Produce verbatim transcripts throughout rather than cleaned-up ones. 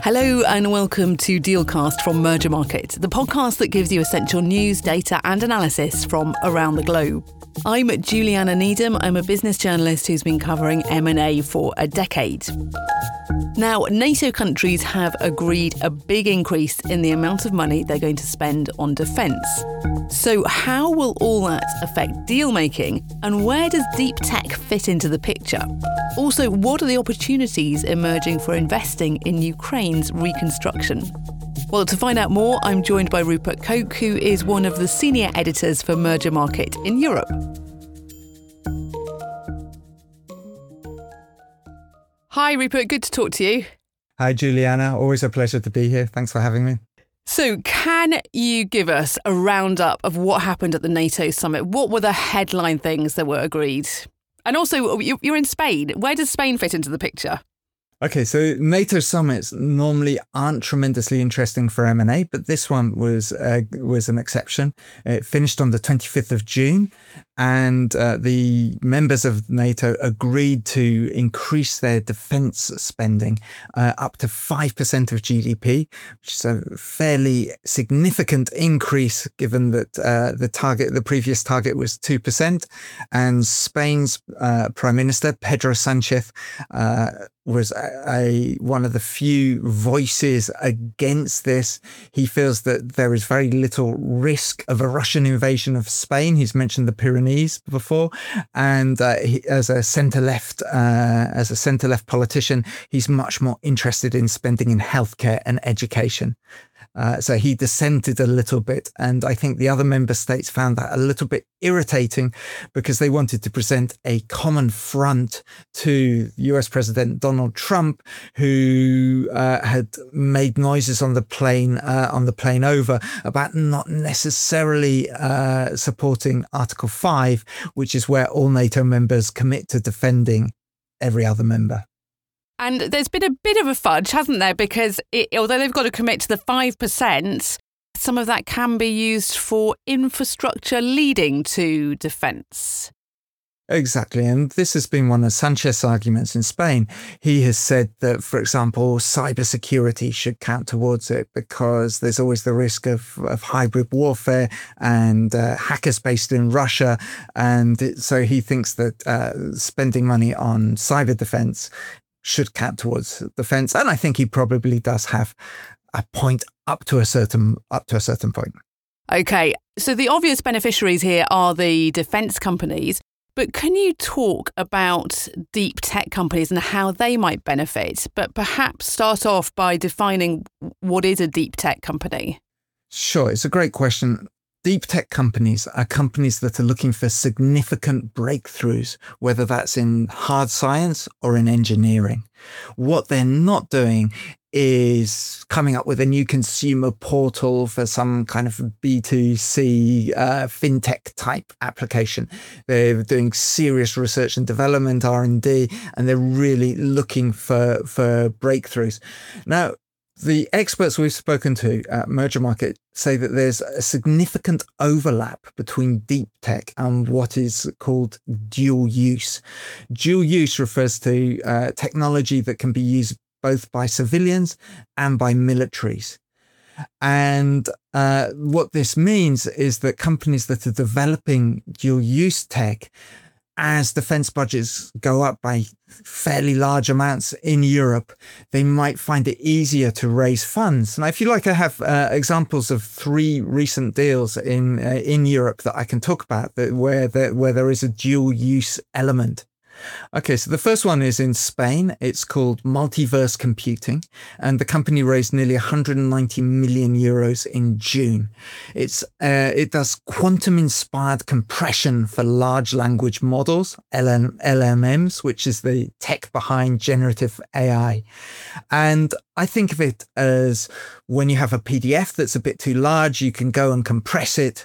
Hello and welcome to Dealcast from Merger Market, the podcast that gives you essential news, data and analysis from around the globe. I'm Juliana Needham. I'm a business journalist who's been covering M and A for a decade. Now, NATO countries have agreed a big increase in the amount of money they're going to spend on defence. So how will all that affect deal-making, and where does deep tech fit into the picture? Also, what are the opportunities emerging for investing in Ukraine's reconstruction? Well, to find out more, I'm joined by Rupert Coke, who is one of the senior editors for Merger Market in Europe. Hi, Rupert. Good to talk to you. Hi, Juliana. Always a pleasure to be here. Thanks for having me. So can you give us a roundup of what happened at the NATO summit? What were the headline things that were agreed? And also, you're in Spain. Where does Spain fit into the picture? Okay, so NATO summits normally aren't tremendously interesting for M and A, but this one was uh, was an exception. It finished on the twenty-fifth of June, and uh, the members of NATO agreed to increase their defence spending uh, up to five percent of G D P, which is a fairly significant increase given that uh, the target, the previous target was two percent, and Spain's uh, Prime Minister, Pedro Sánchez, uh, was a, a one of the few voices against this. He feels that there is very little risk of a Russian invasion of Spain. He's mentioned the Pyrenees before, and uh, he, as a centre-left, uh, as a centre-left politician, he's much more interested in spending in healthcare and education. Uh, so he dissented a little bit, and I think the other member states found that a little bit irritating because they wanted to present a common front to U S President Donald Trump, who uh, had made noises on the plane uh, on the plane over about not necessarily uh, supporting Article five, which is where all NATO members commit to defending every other member. And there's been a bit of a fudge, hasn't there? Because it, although they've got to commit to the five percent, some of that can be used for infrastructure leading to defence. Exactly. And this has been one of Sanchez's arguments in Spain. He has said that, for example, cybersecurity should count towards it because there's always the risk of, of hybrid warfare and uh, hackers based in Russia. And it, so he thinks that uh, spending money on cyber defence should count towards defence, and I think he probably does have a point up to a certain up to a certain point. Okay, so the obvious beneficiaries here are the defence companies, but can you talk about deep tech companies and how they might benefit? But perhaps start off by defining what is a deep tech company. Sure, it's a great question. Deep tech companies are companies that are looking for significant breakthroughs, whether that's in hard science or in engineering. What they're not doing is coming up with a new consumer portal for some kind of B two C uh, fintech type application. They're doing serious research and development, R and D, and they're really looking for, for breakthroughs. Now, the experts we've spoken to at Merger Market say that there's a significant overlap between deep tech and what is called dual use. Dual use refers to uh, technology that can be used both by civilians and by militaries. And uh, what this means is that companies that are developing dual use tech, as defence budgets go up by fairly large amounts in Europe, they might find it easier to raise funds. Now, if you like, I have uh, examples of three recent deals in uh, in Europe that I can talk about that where there, where there is a dual use element. Okay, so the first one is in Spain. It's called Multiverse Computing, and the company raised nearly one hundred ninety million euros in June. It's uh, it does quantum-inspired compression for large language models, L M Ms, which is the tech behind generative A I. And I think of it as when you have a P D F that's a bit too large, you can go and compress it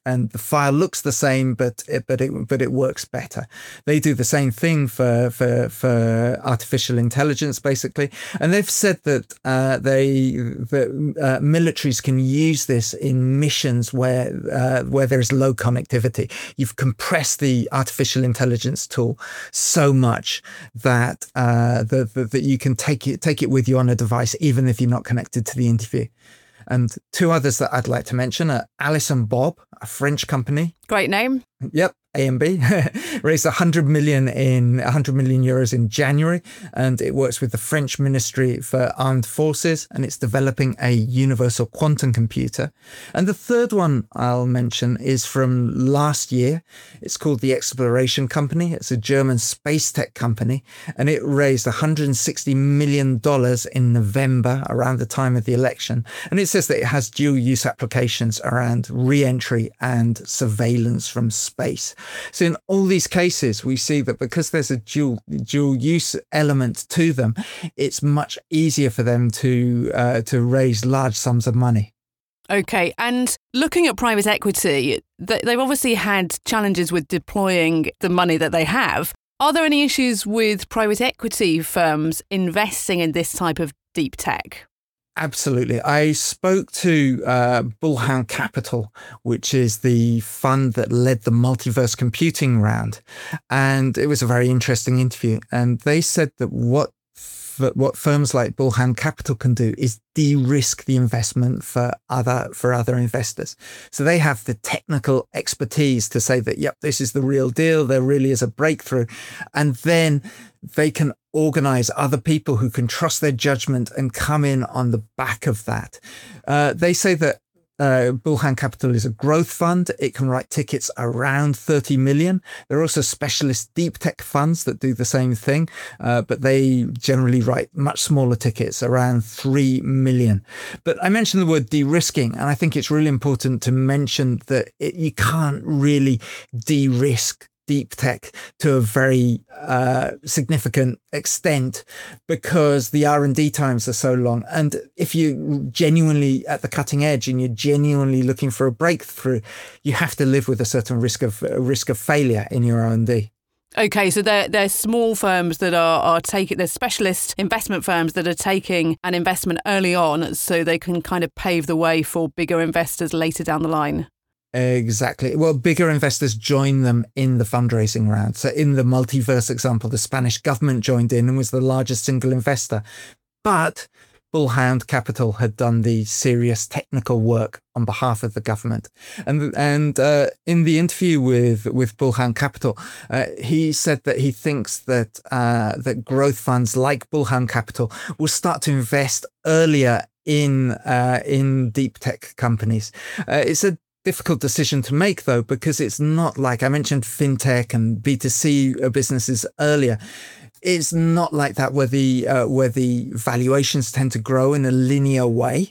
and the file looks the same, but it, but it but it works better. They do the same thing for for for artificial intelligence, basically, and they've said that uh, they that uh, militaries can use this in missions where uh, where there is low connectivity. You've compressed the artificial intelligence tool so much that uh, that, that that you can take it take it with you on a device, even if you're not connected to the interview. And two others that I'd like to mention are Alice and Bob, a French company. Great name. Yep. A and B raised one hundred million in one hundred million euros in January, and it works with the French Ministry for Armed Forces, and it's developing a universal quantum computer. And the third one I'll mention is from last year. It's called the Exploration Company. It's a German space tech company, and it raised one hundred sixty million dollars in November, around the time of the election. And it says that it has dual use applications around re-entry and surveillance from space. So in all these cases, we see that because there's a dual dual use element to them, it's much easier for them to uh, to raise large sums of money. Okay, and looking at private equity, they've obviously had challenges with deploying the money that they have. Are there any issues with private equity firms investing in this type of deep tech? Absolutely. I spoke to uh, Bullhound Capital, which is the fund that led the multiverse computing round. And it was a very interesting interview. And they said that what f- what firms like Bullhound Capital can do is de-risk the investment for other for other investors. So they have the technical expertise to say that, yep, this is the real deal. There really is a breakthrough. And then they can organize other people who can trust their judgment and come in on the back of that. Uh, they say that uh, Bullhound Capital is a growth fund. It can write tickets around thirty million. There are also specialist deep tech funds that do the same thing, uh, but they generally write much smaller tickets, around three million. But I mentioned the word de-risking, and I think it's really important to mention that it, you can't really de-risk deep tech to a very uh, significant extent because the R and D times are so long. And if you're genuinely at the cutting edge and you're genuinely looking for a breakthrough, you have to live with a certain risk of uh, risk of failure in your R and D. Okay, so they're, they're small firms that are, are taking, they're specialist investment firms that are taking an investment early on so they can kind of pave the way for bigger investors later down the line. Exactly. Well, bigger investors join them in the fundraising round. So in the multiverse example, the Spanish government joined in and was the largest single investor. But Bullhound Capital had done the serious technical work on behalf of the government. And and uh, in the interview with, with Bullhound Capital, uh, he said that he thinks that uh, that growth funds like Bullhound Capital will start to invest earlier in uh, in deep tech companies. Uh, it's a difficult decision to make, though, because it's not like I mentioned fintech and B two C businesses earlier. It's not like that where the uh, where the valuations tend to grow in a linear way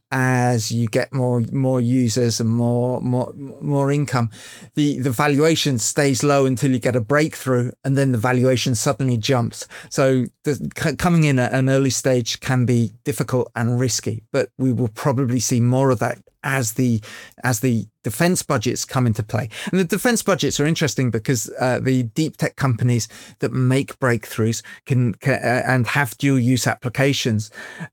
as you get more more users and more more more income. The the valuation stays low until you get a breakthrough, and then the valuation suddenly jumps. So the, c- coming in at an early stage can be difficult and risky, but we will probably see more of that as the as the defense budgets come into play. And the defense budgets are interesting because uh, the deep tech companies that make breakthroughs can, can uh, and have dual use applications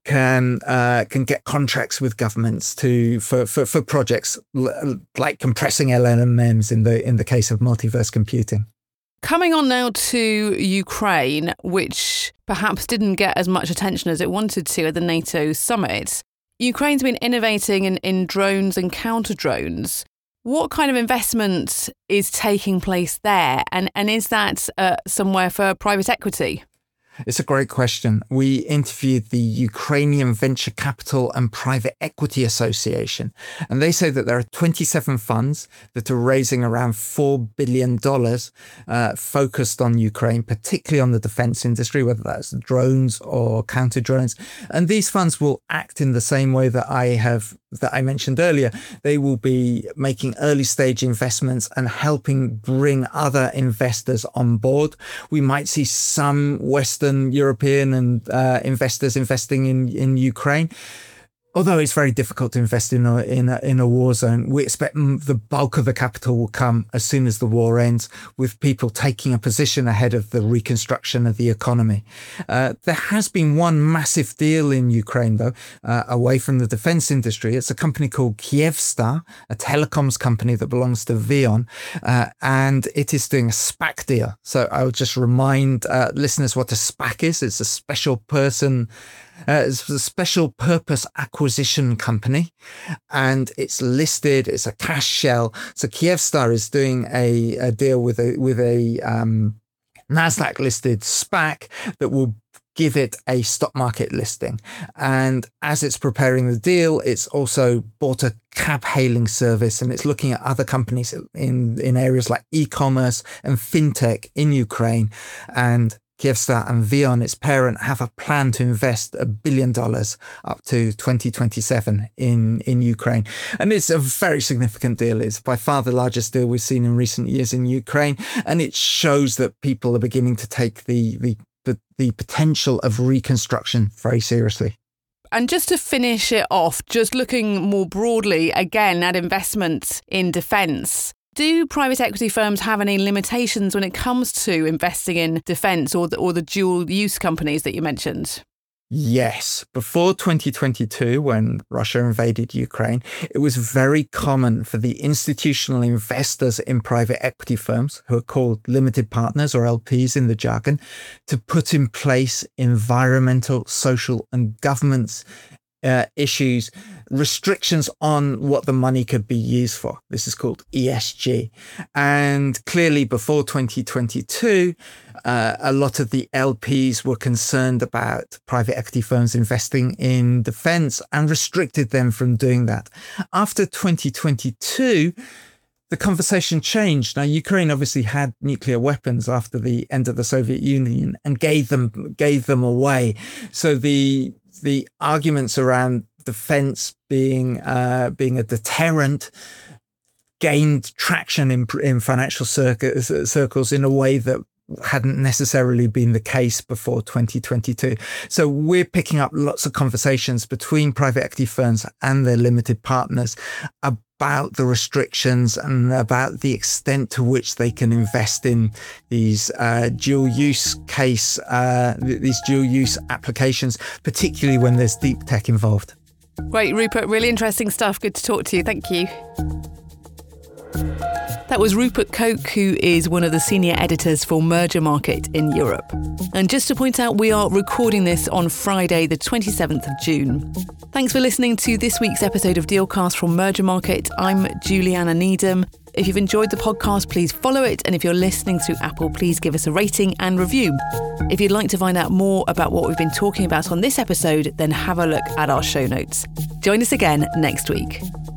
can uh, can get contracts with governments to for for, for projects l- like compressing L L M Ms in the in the case of multiverse computing. Coming on now to Ukraine, which perhaps didn't get as much attention as it wanted to at the NATO summit. Ukraine's been innovating in, in drones and counter drones. What kind of investment is taking place there? And, and is that uh, somewhere for private equity? It's a great question. We interviewed the Ukrainian Venture Capital and Private Equity Association, and they say that there are twenty-seven funds that are raising around four billion dollars uh, focused on Ukraine, particularly on the defense industry, whether that's drones or counter drones. And these funds will act in the same way that I have that I mentioned earlier. They will be making early stage investments and helping bring other investors on board. We might see some Western European and uh, investors investing in, in Ukraine. Although it's very difficult to invest in a, in a, in a war zone, we expect the bulk of the capital will come as soon as the war ends, with people taking a position ahead of the reconstruction of the economy. Uh, there has been one massive deal in Ukraine, though, uh, away from the defense industry. It's a company called Kyivstar, a telecoms company that belongs to VEON, uh, and it is doing a SPAC deal. So I would just remind uh, listeners what a SPAC is. It's a special person Uh, it's a special purpose acquisition company, and it's listed. It's a cash shell. So Kyivstar is doing a, a deal with a with a um, NASDAQ listed SPAC that will give it a stock market listing. And as it's preparing the deal, it's also bought a cab hailing service, and it's looking at other companies in in areas like e-commerce and fintech in Ukraine. And Kyivstar and VEON, its parent, have a plan to invest a billion dollars up to twenty twenty-seven in, in Ukraine. And it's a very significant deal. It's by far the largest deal we've seen in recent years in Ukraine. And it shows that people are beginning to take the, the, the, the potential of reconstruction very seriously. And just to finish it off, just looking more broadly again at investments in defence, do private equity firms have any limitations when it comes to investing in defence or the, or the dual use companies that you mentioned? Yes. Before twenty twenty-two, when Russia invaded Ukraine, it was very common for the institutional investors in private equity firms, who are called limited partners or L Ps in the jargon, to put in place environmental, social and governance Uh, issues, restrictions on what the money could be used for. This is called E S G. And clearly before twenty twenty-two, uh, a lot of the L Ps were concerned about private equity firms investing in defense and restricted them from doing that. After twenty twenty-two, the conversation changed. Now, Ukraine obviously had nuclear weapons after the end of the Soviet Union and gave them gave them away. So the the arguments around defense being uh, being a deterrent gained traction in in financial circles, circles in a way that hadn't necessarily been the case before twenty twenty-two. So we're picking up lots of conversations between private equity firms and their limited partners about the restrictions and about the extent to which they can invest in these uh, dual use case, uh, these dual use applications, particularly when there's deep tech involved. Great, Rupert. Really interesting stuff. Good to talk to you. Thank you. That was Rupert Koch, who is one of the senior editors for Merger Market in Europe. And just to point out, we are recording this on Friday, the twenty-seventh of June. Thanks for listening to this week's episode of Dealcast from Merger Market. I'm Juliana Needham. If you've enjoyed the podcast, please follow it. And if you're listening through Apple, please give us a rating and review. If you'd like to find out more about what we've been talking about on this episode, then have a look at our show notes. Join us again next week.